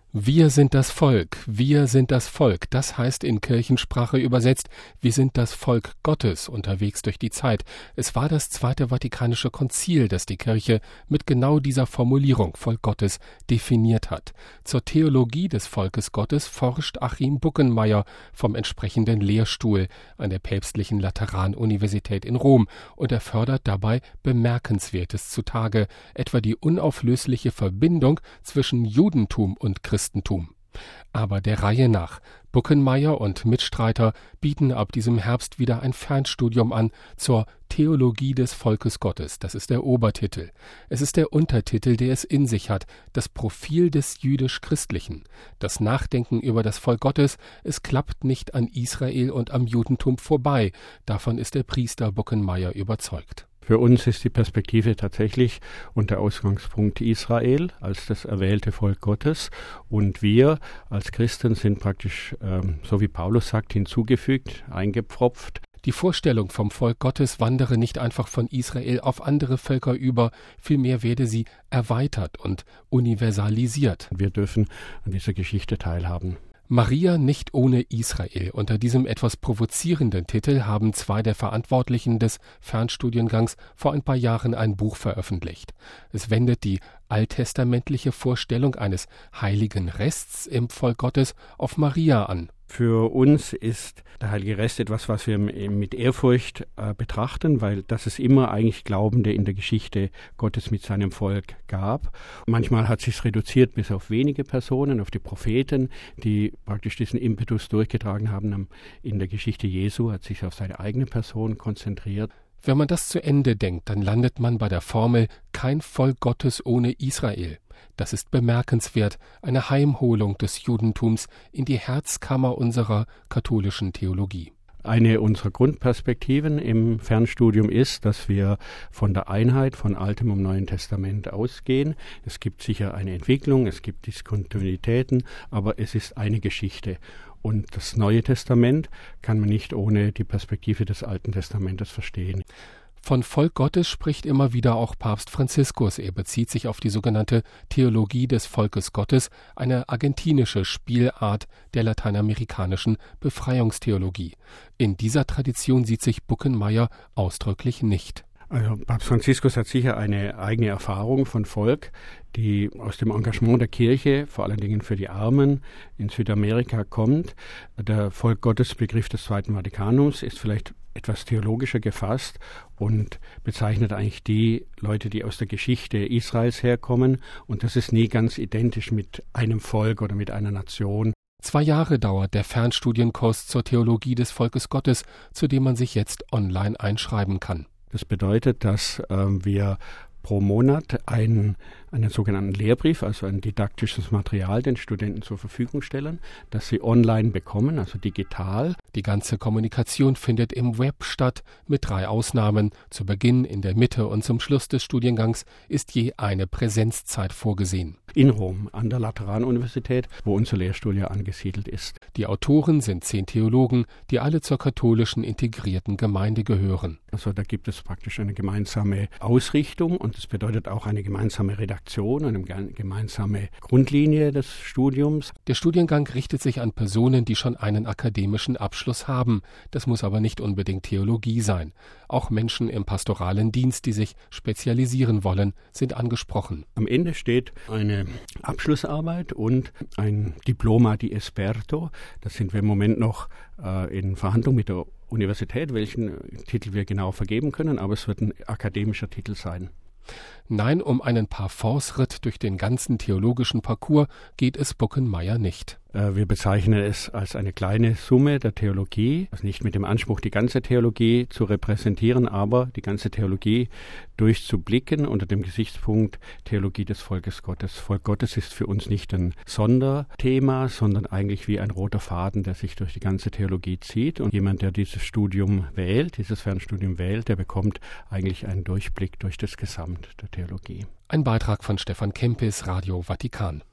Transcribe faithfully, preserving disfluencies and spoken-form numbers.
Wir sind das Volk, wir sind das Volk, das heißt in Kirchensprache übersetzt, wir sind das Volk Gottes unterwegs durch die Zeit. Es war das Zweite Vatikanische Konzil, das die Kirche mit genau dieser Formulierung Volk Gottes definiert hat. Zur Theologie des Volkes Gottes forscht Achim Buckenmeier vom entsprechenden Lehrstuhl an der Päpstlichen Lateranuniversität in Rom und er fördert dabei Bemerkenswertes zutage, etwa die unauflösliche Verbindung zwischen Judentum und Christentum. Christentum. Aber der Reihe nach. Buckenmeier und Mitstreiter bieten ab diesem Herbst wieder ein Fernstudium an zur Theologie des Volkes Gottes. Das ist der Obertitel. Es ist der Untertitel, der es in sich hat, das Profil des Jüdisch-Christlichen. Das Nachdenken über das Volk Gottes, es klappt nicht an Israel und am Judentum vorbei. Davon ist der Priester Buckenmeier überzeugt. Für uns ist die Perspektive tatsächlich und der Ausgangspunkt Israel als das erwählte Volk Gottes. Und wir als Christen sind praktisch, ähm, so wie Paulus sagt, hinzugefügt, eingepfropft. Die Vorstellung vom Volk Gottes wandere nicht einfach von Israel auf andere Völker über, vielmehr werde sie erweitert und universalisiert. Wir dürfen an dieser Geschichte teilhaben. Maria nicht ohne Israel. Unter diesem etwas provozierenden Titel haben zwei der Verantwortlichen des Fernstudiengangs vor ein paar Jahren ein Buch veröffentlicht. Es wendet die alttestamentliche Vorstellung eines heiligen Rests im Volk Gottes auf Maria an. Für uns ist der Heilige Rest etwas, was wir mit Ehrfurcht äh, betrachten, weil das es immer eigentlich Glaubende in der Geschichte Gottes mit seinem Volk gab. Manchmal hat es sich reduziert bis auf wenige Personen, auf die Propheten, die praktisch diesen Impetus durchgetragen haben. In der Geschichte Jesu hat sich auf seine eigene Person konzentriert. Wenn man das zu Ende denkt, dann landet man bei der Formel kein Volk Gottes ohne Israel. Das ist bemerkenswert, eine Heimholung des Judentums in die Herzkammer unserer katholischen Theologie. Eine unserer Grundperspektiven im Fernstudium ist, dass wir von der Einheit von Altem und Neuen Testament ausgehen. Es gibt sicher eine Entwicklung, es gibt Diskontinuitäten, aber es ist eine Geschichte. Und das Neue Testament kann man nicht ohne die Perspektive des Alten Testamentes verstehen. Von Volk Gottes spricht immer wieder auch Papst Franziskus. Er bezieht sich auf die sogenannte Theologie des Volkes Gottes, eine argentinische Spielart der lateinamerikanischen Befreiungstheologie. In dieser Tradition sieht sich Buckenmeier ausdrücklich nicht. Also Papst Franziskus hat sicher eine eigene Erfahrung von Volk, die aus dem Engagement der Kirche, vor allen Dingen für die Armen in Südamerika kommt. Der Volk-Gottes-Begriff des Zweiten Vatikanums ist vielleicht etwas theologischer gefasst und bezeichnet eigentlich die Leute, die aus der Geschichte Israels herkommen. Und das ist nie ganz identisch mit einem Volk oder mit einer Nation. Zwei Jahre dauert der Fernstudienkurs zur Theologie des Volkes Gottes, zu dem man sich jetzt online einschreiben kann. Das bedeutet, dass äh, wir pro Monat einen, einen sogenannten Lehrbrief, also ein didaktisches Material den Studenten zur Verfügung stellen, das sie online bekommen, also digital. Die ganze Kommunikation findet im Web statt, mit drei Ausnahmen. Zu Beginn, in der Mitte und zum Schluss des Studiengangs ist je eine Präsenzzeit vorgesehen. In Rom, an der Lateranuniversität, wo unser Lehrstuhl ja angesiedelt ist. Die Autoren sind zehn Theologen, die alle zur katholischen integrierten Gemeinde gehören. Also da gibt es praktisch eine gemeinsame Ausrichtung und das bedeutet auch eine gemeinsame Redaktion, eine gemeinsame Grundlinie des Studiums. Der Studiengang richtet sich an Personen, die schon einen akademischen Abschluss haben. Das muss aber nicht unbedingt Theologie sein. Auch Menschen im pastoralen Dienst, die sich spezialisieren wollen, sind angesprochen. Am Ende steht eine Abschlussarbeit und ein Diploma di Esperto. Das sind wir im Moment noch äh, in Verhandlung mit der Universität, welchen Titel wir genau vergeben können, aber es wird ein akademischer Titel sein. Nein, um einen Parforce-Ritt durch den ganzen theologischen Parcours geht es Buckenmeier nicht. Wir bezeichnen es als eine kleine Summe der Theologie, also nicht mit dem Anspruch, die ganze Theologie zu repräsentieren, aber die ganze Theologie durchzublicken unter dem Gesichtspunkt Theologie des Volkes Gottes. Volk Gottes ist für uns nicht ein Sonderthema, sondern eigentlich wie ein roter Faden, der sich durch die ganze Theologie zieht. Und jemand, der dieses Studium wählt, dieses Fernstudium wählt, der bekommt eigentlich einen Durchblick durch das Gesamt der Theologie. Ein Beitrag von Stefan Kempis, Radio Vatikan.